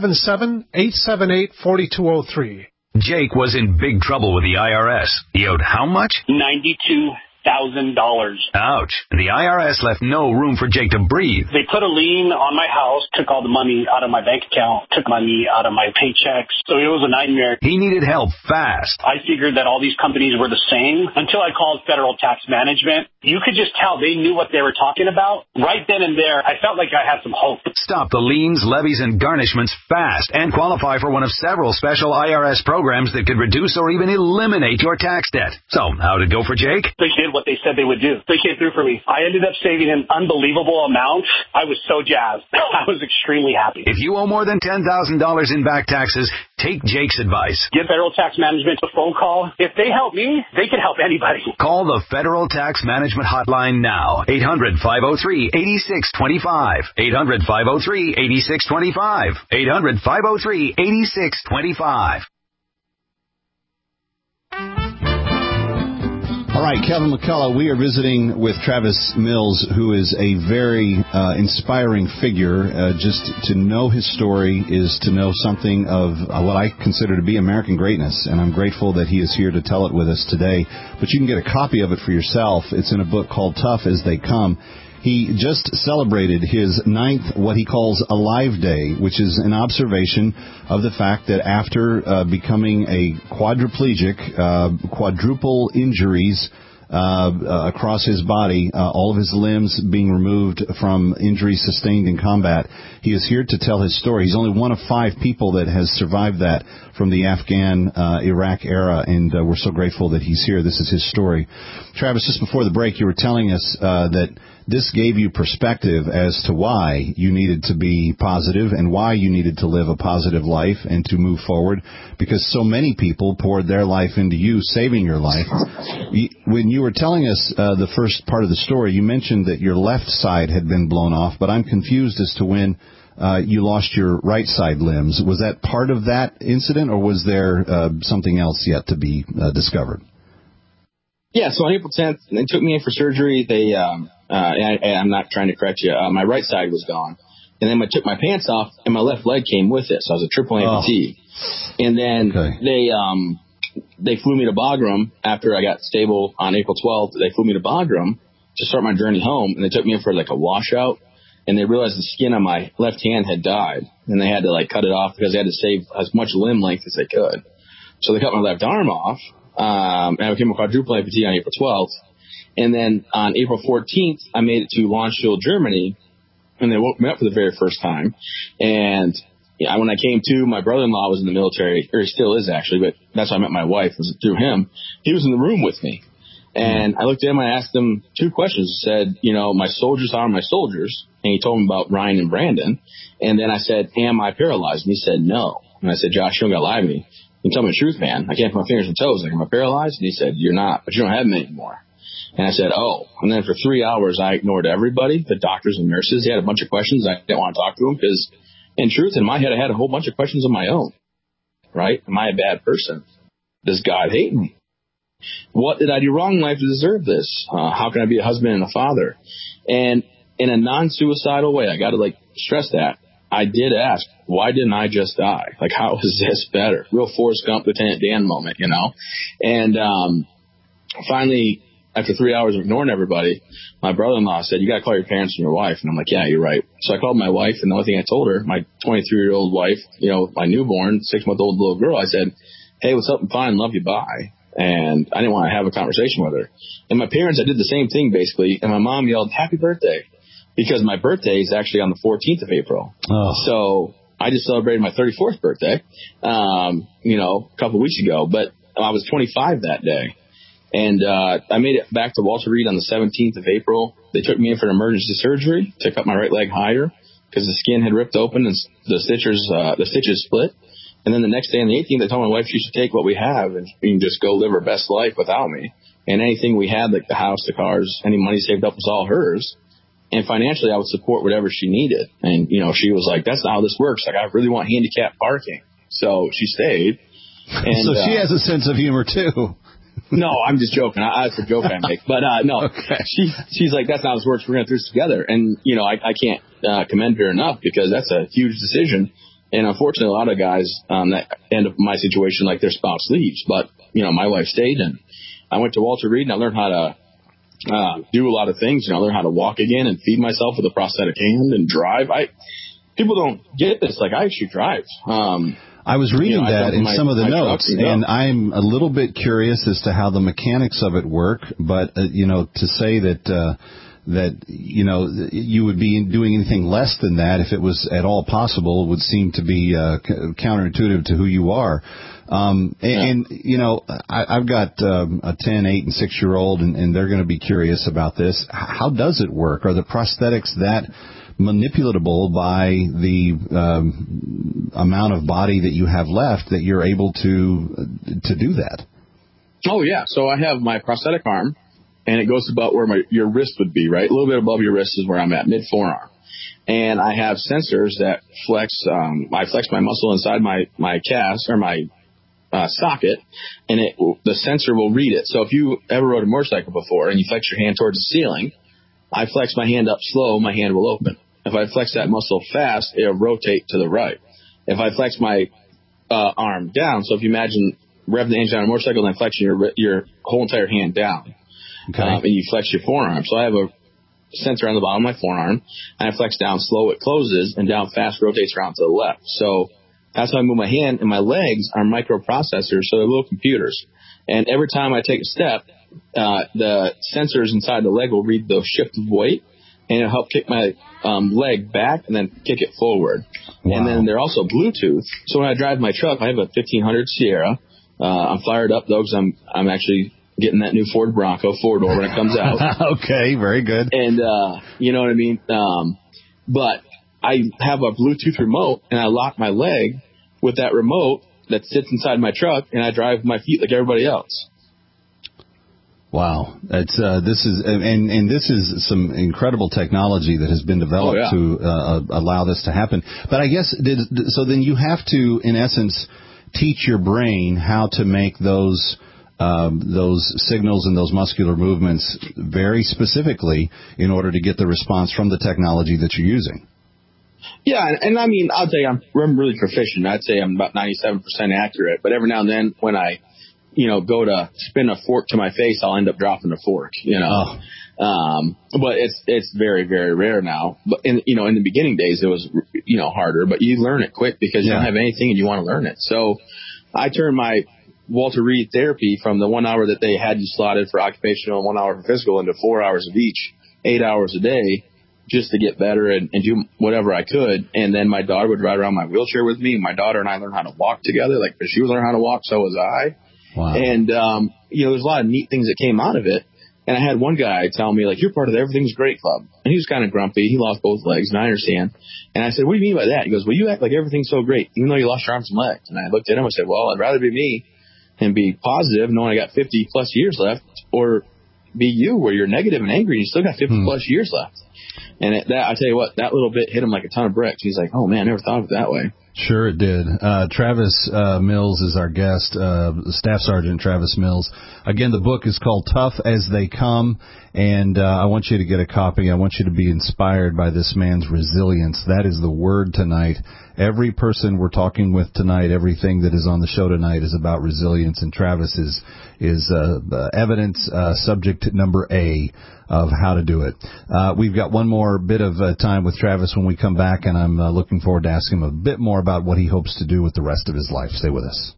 877-878-4203. Jake was in big trouble with the IRS. He owed how much? $92,000. Ouch. And the IRS left no room for Jake to breathe. They put a lien on my house, took all the money out of my bank account, took money out of my paychecks. So it was a nightmare. He needed help fast. I figured that all these companies were the same until I called Federal Tax Management. You could just tell they knew what they were talking about. Right then and there, I felt like I had some hope. Stop the liens, levies, and garnishments fast and qualify for one of several special IRS programs that could reduce or even eliminate your tax debt. So, how'd it go for Jake? They did what they said they would do. They came through for me. I ended up saving an unbelievable amount. I was so jazzed. I was extremely happy. If you owe more than $10,000 in back taxes, take Jake's advice. Give Federal Tax Management a phone call. If they help me, they can help anybody. Call the Federal Tax Management Hotline now. 800-503-8625. 800-503-8625. 800-503-8625. All right, Kevin McCullough, we are visiting with Travis Mills, who is a very inspiring figure. Just to know his story is to know something of what I consider to be American greatness, and I'm grateful that he is here to tell it with us today. But you can get a copy of it for yourself. It's in a book called Tough as They Come. He just celebrated his 9th, what he calls Alive Day, which is an observation of the fact that after becoming a quadriplegic, quadruple injuries across his body, all of his limbs being removed from injuries sustained in combat, he is here to tell his story. He's only one of 5 people that has survived that from the Afghan-Iraq era, and we're so grateful that he's here. This is his story. Travis, just before the break, you were telling us that this gave you perspective as to why you needed to be positive and why you needed to live a positive life and to move forward, because so many people poured their life into you, saving your life. When you were telling us the first part of the story, you mentioned that your left side had been blown off, but I'm confused as to when you lost your right side limbs. Was that part of that incident, or was there something else yet to be discovered? Yeah, so on April 10th, they took me in for surgery. They, I'm not trying to correct you, my right side was gone. And then I took my pants off, and my left leg came with it, so I was a triple amputee. And then they flew me to Bagram after I got stable on April 12th. They flew me to Bagram to start my journey home, and they took me in for like a washout. And they realized the skin on my left hand had died, and they had to like cut it off because they had to save as much limb length as they could. So they cut my left arm off. And I became a quadruple amputee on April 12th. And then on April 14th, I made it to Landstuhl, Germany, and they woke me up for the very first time. And when I came to, my brother-in-law was in the military, or he still is actually, but that's how I met my wife, was through him. He was in the room with me. And I looked at him, I asked him two questions. I said, my soldiers are my soldiers. And he told me about Ryan and Brandon. And then I said, am I paralyzed? And he said, no. And I said, Josh, you don't got to lie to me. You tell me the truth, man. I can't put my fingers and toes. Like, am I paralyzed? And he said, you're not, but you don't have them anymore. And I said, oh. And then for 3 hours, I ignored everybody, the doctors and nurses. They had a bunch of questions. I didn't want to talk to them because, in truth, in my head, I had a whole bunch of questions of my own. Right? Am I a bad person? Does God hate me? What did I do wrong in life to deserve this? How can I be a husband and a father? And in a non-suicidal way, I got to stress that. I did ask, why didn't I just die? Like, how is this better? Real Forrest Gump, Lieutenant Dan moment, And finally, after 3 hours of ignoring everybody, my brother-in-law said, you got to call your parents and your wife. And I'm like, yeah, you're right. So I called my wife, and the only thing I told her, my 23-year-old wife, my newborn, 6-month-old little girl, I said, hey, what's up? I'm fine. Love you. Bye. And I didn't want to have a conversation with her. And my parents, I did the same thing, basically. And my mom yelled, happy birthday. Because my birthday is actually on the 14th of April. Oh. So I just celebrated my 34th birthday, a couple of weeks ago. But I was 25 that day. And I made it back to Walter Reed on the 17th of April. They took me in for an emergency surgery to cut my right leg higher because the skin had ripped open and the stitches split. And then the next day on the 18th, I told my wife she should take what we have and just go live her best life without me. And anything we had, like the house, the cars, any money saved up was all hers. And financially, I would support whatever she needed. And, she was like, that's not how this works. Like, I really want handicapped parking. So she stayed. And, so she has a sense of humor, too. No, I'm just joking. That's a joke I make. But, no, okay. She's like, that's not how this works. We're going to do this together. And, I can't commend her enough because that's a huge decision. And unfortunately, a lot of guys that end up in my situation, like their spouse leaves. But, my wife stayed. And I went to Walter Reed, and I learned how to do a lot of things, learn how to walk again and feed myself with a prosthetic hand and drive. People don't get this. Like, I actually drive. I was reading that in some of the notes, and I'm a little bit curious as to how the mechanics of it work. But, to say that you would be doing anything less than that, if it was at all possible, would seem to be counterintuitive to who you are. And I've got a 10, 8, and 6-year-old, and they're going to be curious about this. How does it work? Are the prosthetics that manipulatable by the amount of body that you have left that you're able to do that? Oh, yeah. So I have my prosthetic arm, and it goes about where your wrist would be, right? A little bit above your wrist is where I'm at, mid-forearm. And I have sensors that flex. I flex my muscle inside my cast or my socket, and the sensor will read it. So if you ever rode a motorcycle before and you flex your hand towards the ceiling, I flex my hand up slow, my hand will open. If I flex that muscle fast, it'll rotate to the right. If I flex my arm down, so if you imagine revving the engine on a motorcycle and then flexing your whole entire hand down, and you flex your forearm. So I have a sensor on the bottom of my forearm, and I flex down slow, it closes, and down fast rotates around to the left. So that's how I move my hand, and my legs are microprocessors, so they're little computers. And every time I take a step, the sensors inside the leg will read the shift of weight, and it'll help kick my leg back and then kick it forward. Wow. And then they're also Bluetooth. So when I drive my truck, I have a 1500 Sierra. I'm fired up, though, because I'm actually getting that new Ford Bronco 4-door when it comes out. Okay, very good. And, you know what I mean? But I have a Bluetooth remote, and I lock my leg with that remote that sits inside my truck, and I drive with my feet like everybody else. This is some incredible technology that has been developed to allow this to happen. But I guess so then you have to, in essence, teach your brain how to make those signals and those muscular movements very specifically in order to get the response from the technology that you're using. Yeah, and I mean, I'll tell you, I'm really proficient. I'd say I'm about 97% accurate. But every now and then when I go to spin a fork to my face, I'll end up dropping the fork, but it's very, very rare now. But in the beginning days, it was, harder, but you learn it quick because you don't have anything and you want to learn it. So I turned my Walter Reed therapy from the 1 hour that they had you slotted for occupational and 1 hour for physical into 4 hours of each, 8 hours a day, just to get better and do whatever I could. And then my daughter would ride around my wheelchair with me. My daughter and I learned how to walk together. Like, if she was learning how to walk, so was I. Wow. And, there's a lot of neat things that came out of it. And I had one guy tell me, like, you're part of the Everything's Great Club. And he was kind of grumpy. He lost both legs, and I understand. And I said, what do you mean by that? He goes, well, you act like everything's so great, even though you lost your arms and legs. And I looked at him and said, well, I'd rather be me and be positive, knowing I got 50-plus years left, or be you, where you're negative and angry, and you still got 50-plus years left. And I tell you what, that little bit hit him like a ton of bricks. He's like, oh, man, I never thought of it that way. Sure it did. Travis Mills is our guest, Staff Sergeant Travis Mills. Again, the book is called Tough as They Come, and I want you to get a copy. I want you to be inspired by this man's resilience. That is the word tonight. Every person we're talking with tonight, everything that is on the show tonight is about resilience, and Travis is evidence subject number A of how to do it. We've got one more bit of time with Travis when we come back, and I'm looking forward to asking him a bit more about what he hopes to do with the rest of his life. Stay with us.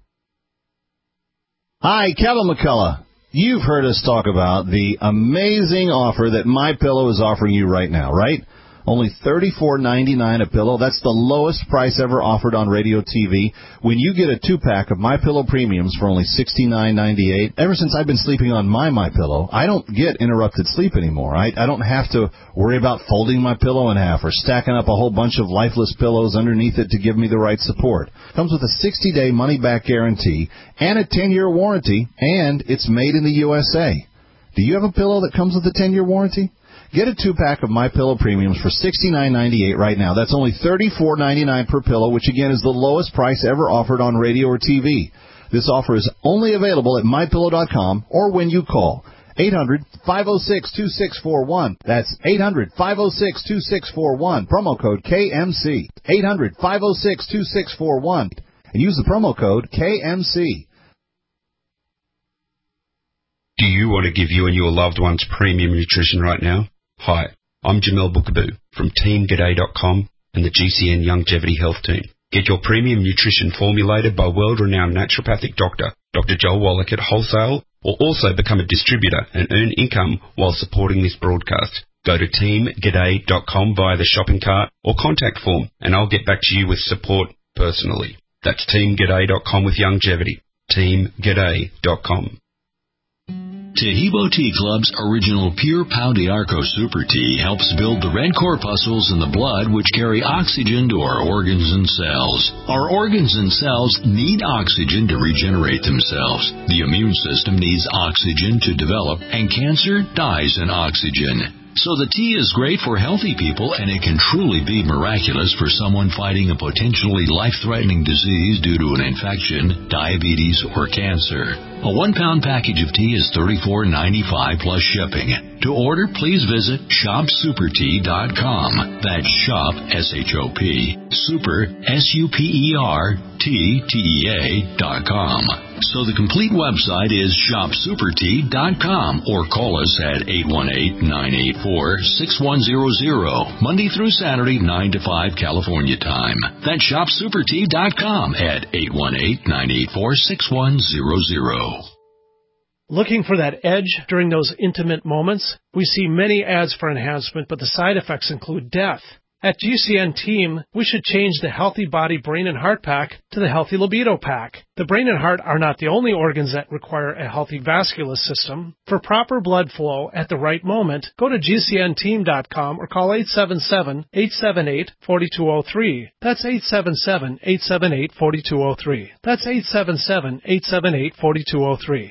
Hi, Kevin McCullough. You've heard us talk about the amazing offer that MyPillow is offering you right now, right? Only $34.99 a pillow. That's the lowest price ever offered on radio TV. When you get a 2-pack of MyPillow Premiums for only $69.98, ever since I've been sleeping on my MyPillow, I don't get interrupted sleep anymore. I don't have to worry about folding my pillow in half or stacking up a whole bunch of lifeless pillows underneath it to give me the right support. It comes with a 60-day money-back guarantee and a 10-year warranty, and it's made in the USA. Do you have a pillow that comes with a 10-year warranty? Get a 2-pack of MyPillow Premiums for $69.98 right now. That's only $34.99 per pillow, which again is the lowest price ever offered on radio or TV. This offer is only available at MyPillow.com or when you call 800-506-2641. That's 800-506-2641. Promo code KMC. 800-506-2641. And use the promo code KMC. Do you want to give you and your loved ones premium nutrition right now? Hi, I'm Jamel Bookaboo from TeamGaday.com and the GCN Longevity Health Team. Get your premium nutrition formulated by world-renowned naturopathic doctor, Dr. Joel Wallach at Wholesale, or also become a distributor and earn income while supporting this broadcast. Go to TeamGaday.com via the shopping cart or contact form, and I'll get back to you with support personally. That's TeamGaday.com with longevity. TeamGaday.com. Tahibo Tea Club's original Pure Pau d'Arco Super Tea helps build the red corpuscles in the blood which carry oxygen to our organs and cells. Our organs and cells need oxygen to regenerate themselves. The immune system needs oxygen to develop, and cancer dies in oxygen. So the tea is great for healthy people, and it can truly be miraculous for someone fighting a potentially life-threatening disease due to an infection, diabetes, or cancer. A 1-pound package of tea is $34.95 plus shipping. To order, please visit shopsupertea.com. That's shop, S-H-O-P, super, S-U-P-E-R-T-T-E-A.com. So the complete website is shopsupertea.com, or call us at 818-984-6100, Monday through Saturday, 9 to 5 California time. That's shopsupertea.com at 818-984-6100. Looking for that edge during those intimate moments? We see many ads for enhancement, but the side effects include death. At GCN Team, we should change the Healthy Body, Brain, and Heart Pack to the Healthy Libido Pack. The brain and heart are not the only organs that require a healthy vascular system. For proper blood flow at the right moment, go to GCNteam.com or call 877-878-4203. That's 877-878-4203. That's 877-878-4203.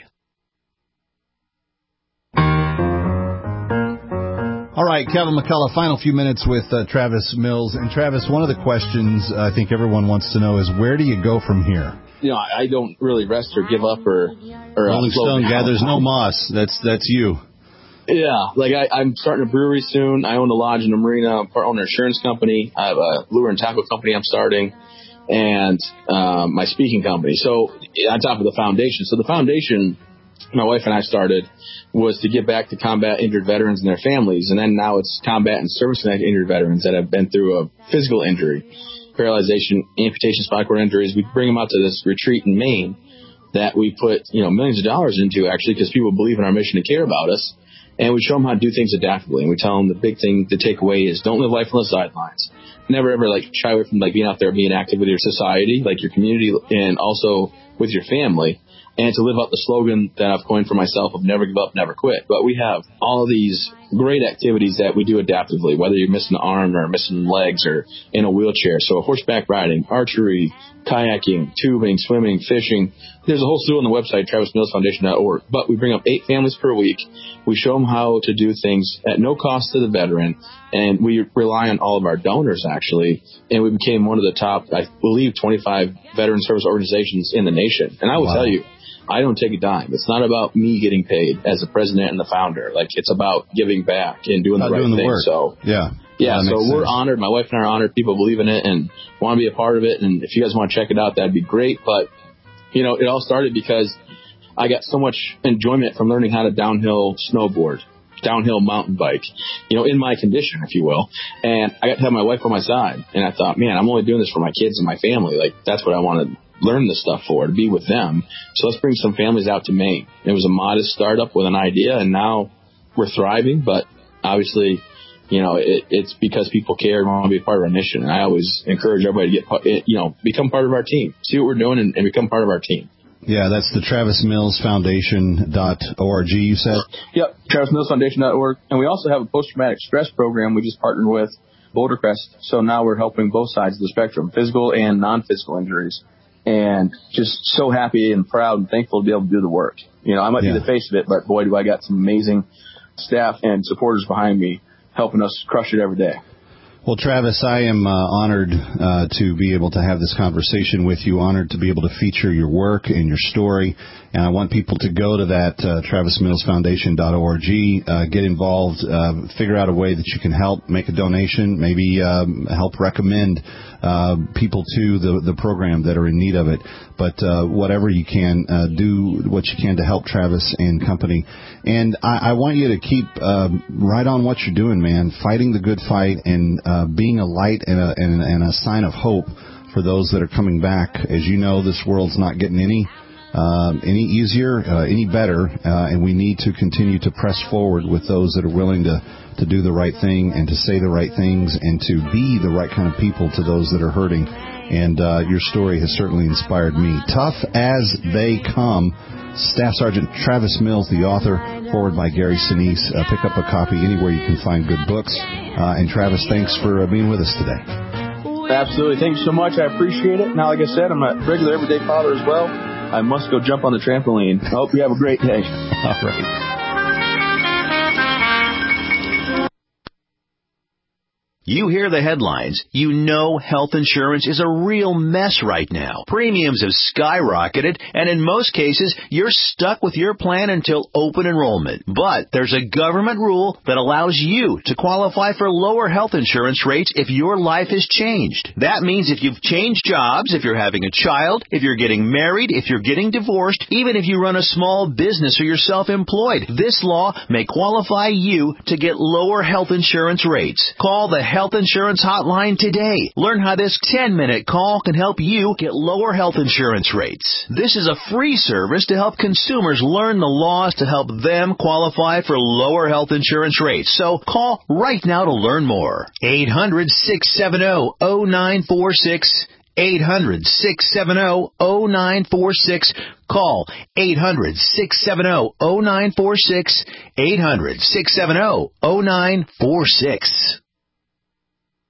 All right, Kevin McCullough, final few minutes with Travis Mills. And Travis, one of the questions I think everyone wants to know is, where do you go from here? You know, I don't really rest or give up or Rolling Stone gathers no moss. That's you. Yeah, like I'm starting a brewery soon. I own a lodge in a marina. I own an insurance company. I have a lure and tackle company I'm starting, and my speaking company. So on top of the foundation. So the foundation my wife and I started was to give back to combat injured veterans and their families. And then now it's combat and service-connected injured veterans that have been through a physical injury, paralyzation, amputation, spinal cord injuries. We bring them out to this retreat in Maine that we put, millions of dollars into, actually, because people believe in our mission to care about us. And we show them how to do things adaptively. And we tell them the big thing to take away is don't live life on the sidelines. Never, ever, shy away from, being out there, being active with your society, your community, and also with your family. And to live up the slogan that I've coined for myself of never give up, never quit. But we have all of these great activities that we do adaptively, whether you're missing an arm or missing legs or in a wheelchair. So horseback riding, archery, kayaking, tubing, swimming, fishing. There's a whole slew on the website, TravisMillsFoundation.org. But we bring up 8 families per week. We show them how to do things at no cost to the veteran. And we rely on all of our donors, actually. And we became one of the top, I believe, 25 veteran service organizations in the nation. And I will tell you, I don't take a dime. It's not about me getting paid as the president and the founder. It's about giving back and doing the right thing. Work. So yeah, so we're honored. My wife and I are honored. People believe in it and want to be a part of it. And if you guys want to check it out, that'd be great. But, it all started because I got so much enjoyment from learning how to downhill snowboard, downhill mountain bike, in my condition, if you will. And I got to have my wife on my side. And I thought, man, I'm only doing this for my kids and my family. That's what I want to learn this stuff for, to be with them. So let's bring some families out to Maine. It was a modest startup with an idea, and now we're thriving. But obviously, it's because people care and want to be a part of our mission. And I always encourage everybody to become part of our team. See what we're doing and become part of our team. Yeah, that's the TravisMillsFoundation.org, you said? Yep, TravisMillsFoundation.org. And we also have a post-traumatic stress program we just partnered with Boulder Crest. So now we're helping both sides of the spectrum, physical and non-physical injuries. And just so happy and proud and thankful to be able to do the work. I might be the face of it, but boy, do I got some amazing staff and supporters behind me helping us crush it every day. Well, Travis, I am honored to be able to have this conversation with you, honored to be able to feature your work and your story. And I want people to go to that TravisMillsFoundation.org, get involved, figure out a way that you can help, make a donation, maybe help recommend people to the program that are in need of it. But whatever you can, do what you can to help Travis and company. And I want you to keep right on what you're doing, man, fighting the good fight and being a light and a sign of hope for those that are coming back. As you know, this world's not getting any easier, any better, and we need to continue to press forward with those that are willing to do the right thing and to say the right things and to be the right kind of people to those that are hurting. And your story has certainly inspired me. Tough as They Come. Staff Sergeant Travis Mills, the author, forward by Gary Sinise. Pick up a copy anywhere you can find good books. And Travis, thanks for being with us today. Absolutely. Thank you so much. I appreciate it. Now, like I said, I'm a regular everyday father as well. I must go jump on the trampoline. I hope you have a great day. All right. You hear the headlines. You know health insurance is a real mess right now. Premiums have skyrocketed, and in most cases, you're stuck with your plan until open enrollment. But there's a government rule that allows you to qualify for lower health insurance rates if your life has changed. That means if you've changed jobs, if you're having a child, if you're getting married, if you're getting divorced, even if you run a small business or you're self-employed, this law may qualify you to get lower health insurance rates. Call the Health Insurance Hotline today. Learn how this 10-minute call can help you get lower health insurance rates. This is a free service to help consumers learn the laws to help them qualify for lower health insurance rates. So call right now to learn more. 800-670-0946. 800-670-0946. Call 800-670-0946. 800-670-0946.